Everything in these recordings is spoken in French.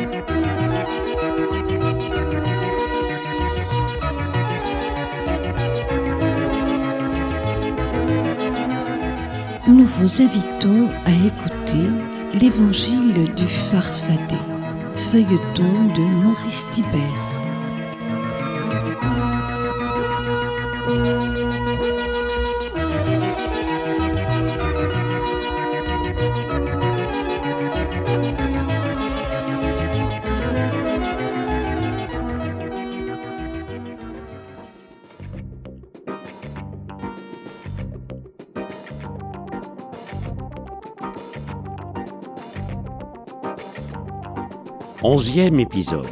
Nous vous invitons à écouter l'Évangile du Farfadet, feuilleton de Maurice Thibert. Onzième épisode.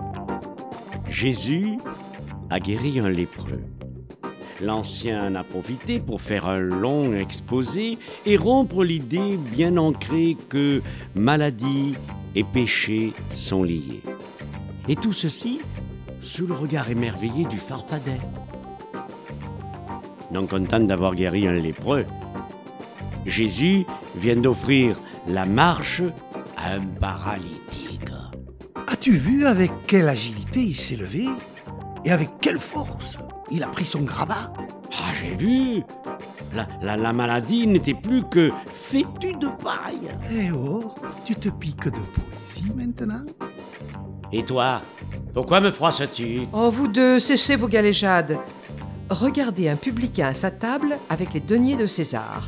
Jésus a guéri un lépreux. L'ancien en a profité pour faire un long exposé et rompre l'idée bien ancrée que maladie et péché sont liés. Et tout ceci sous le regard émerveillé du Farfadet. Non content d'avoir guéri un lépreux, Jésus vient d'offrir la marche à un paralytique. As-tu vu avec quelle agilité il s'est levé? Et avec quelle force il a pris son grabat? Ah, j'ai vu. La maladie n'était plus que fétue de paille. Eh oh, tu te piques de poésie maintenant? Et toi, pourquoi me froisses-tu? Oh, vous deux, cessez vos galéjades. Regardez un publicain à sa table avec les deniers de César.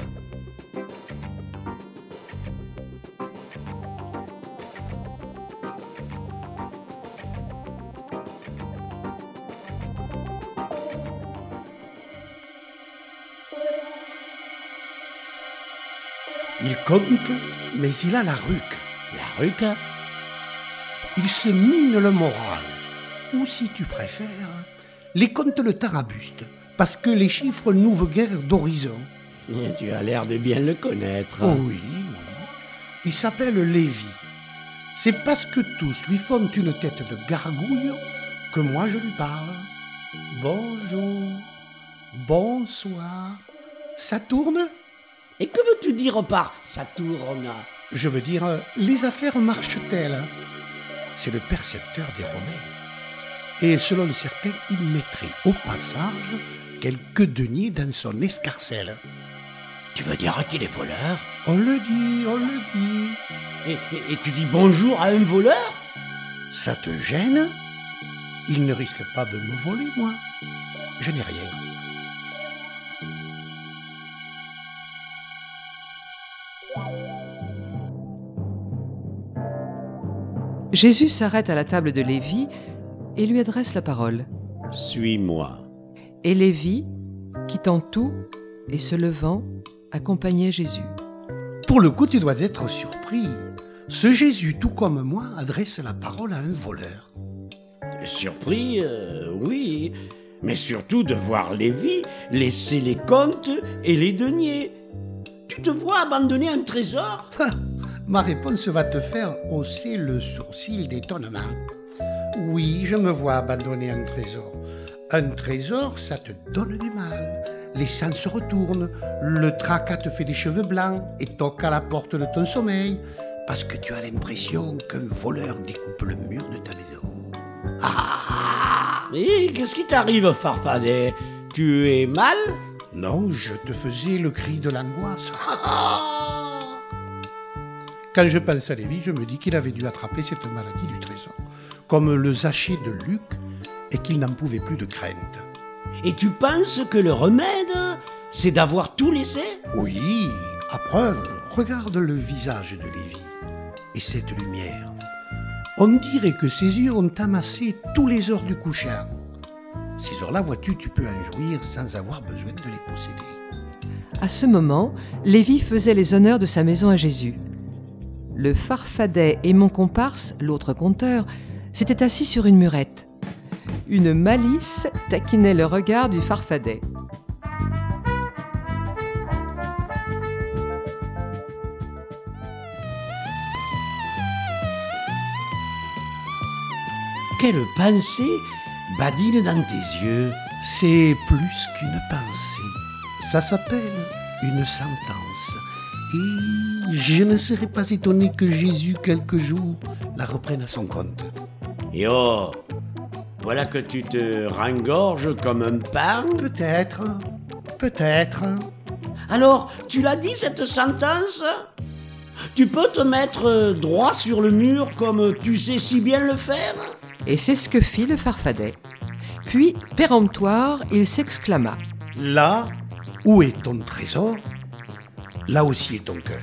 Il compte, mais il a la ruque. La ruque? Il se mine le moral. Ou si tu préfères, les comptes le tarabuste, parce que les chiffres n'ouvrent guère d'horizon. Tu as l'air de bien le connaître. Oh oui. Il s'appelle Lévi. C'est parce que tous lui font une tête de gargouille que moi je lui parle. Bonjour, bonsoir. Ça tourne? Et que veux-tu dire par ça tourne? Je veux dire, les affaires marchent-elles? C'est le percepteur des Romains. Et selon certains, il mettrait au passage quelques deniers dans son escarcelle. Tu veux dire qu'il est voleur? On le dit. Et tu dis bonjour à un voleur? Ça te gêne? Il ne risque pas de me voler, moi. Je n'ai rien. Jésus s'arrête à la table de Lévi et lui adresse la parole. Suis-moi. Et Lévi, quittant tout et se levant, accompagnait Jésus. Pour le coup, tu dois être surpris. Ce Jésus, tout comme moi, adresse la parole à un voleur. Surpris, oui, mais surtout de voir Lévi laisser les comptes et les deniers. Tu te vois abandonner un trésor? Ma réponse va te faire hausser le sourcil d'étonnement. Oui, je me vois abandonner un trésor. Un trésor, ça te donne du mal. Les sens se retournent, le tracas te fait des cheveux blancs et toque à la porte de ton sommeil parce que tu as l'impression qu'un voleur découpe le mur de ta maison. Et qu'est-ce qui t'arrive, Farfadet? Tu es mal? Non, je te faisais le cri de l'angoisse. Quand je pense à Lévi, je me dis qu'il avait dû attraper cette maladie du trésor, comme le Zachée de Luc, et qu'il n'en pouvait plus de crainte. Et tu penses que le remède, c'est d'avoir tout laissé? Oui, à preuve, regarde le visage de Lévi et cette lumière. On dirait que ses yeux ont amassé tous les ors du couchant. Ces ors-là, vois-tu, tu peux en jouir sans avoir besoin de les posséder. À ce moment, Lévi faisait les honneurs de sa maison à Jésus. Le Farfadet et mon comparse, l'autre conteur, s'étaient assis sur une murette. Une malice taquinait le regard du Farfadet. Quelle pensée badine dans tes yeux? C'est plus qu'une pensée. Ça s'appelle une sentence. Et je ne serais pas étonné que Jésus, quelques jours, la reprenne à son compte. Et oh, voilà que tu te rengorges comme un pain. Peut-être. Alors, tu l'as dit cette sentence? Tu peux te mettre droit sur le mur comme tu sais si bien le faire? Et c'est ce que fit le Farfadet. Puis, péremptoire, il s'exclama. Là où est ton trésor, là aussi est ton cœur.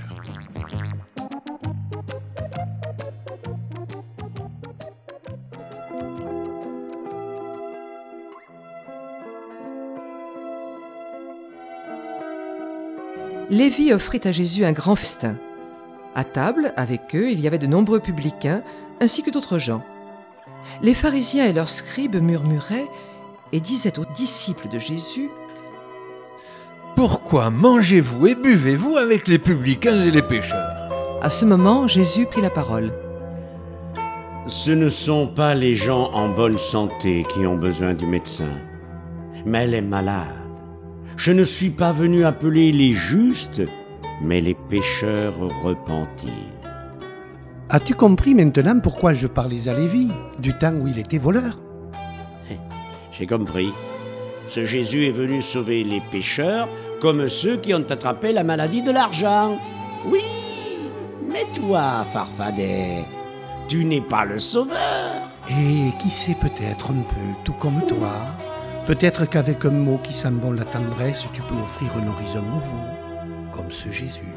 Lévi offrit à Jésus un grand festin. À table, avec eux, il y avait de nombreux publicains, ainsi que d'autres gens. Les pharisiens et leurs scribes murmuraient et disaient aux disciples de Jésus : « Pourquoi mangez-vous et buvez-vous avec les publicains et les pécheurs ?» À ce moment, Jésus prit la parole. Ce ne sont pas les gens en bonne santé qui ont besoin du médecin, mais les malades. Je ne suis pas venu appeler les justes, mais les pécheurs repentis. As-tu compris maintenant pourquoi je parlais à Lévi, du temps où il était voleur? J'ai compris. Ce Jésus est venu sauver les pécheurs comme ceux qui ont attrapé la maladie de l'argent. Oui, mais toi, Farfadet, tu n'es pas le sauveur. Et qui sait, peut-être un peu, tout comme toi. Peut-être qu'avec un mot qui sent bon la tendresse, tu peux offrir un horizon nouveau, comme ce Jésus.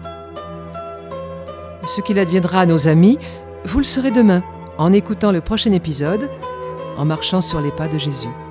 Ce qu'il adviendra à nos amis, vous le saurez demain, en écoutant le prochain épisode, en marchant sur les pas de Jésus.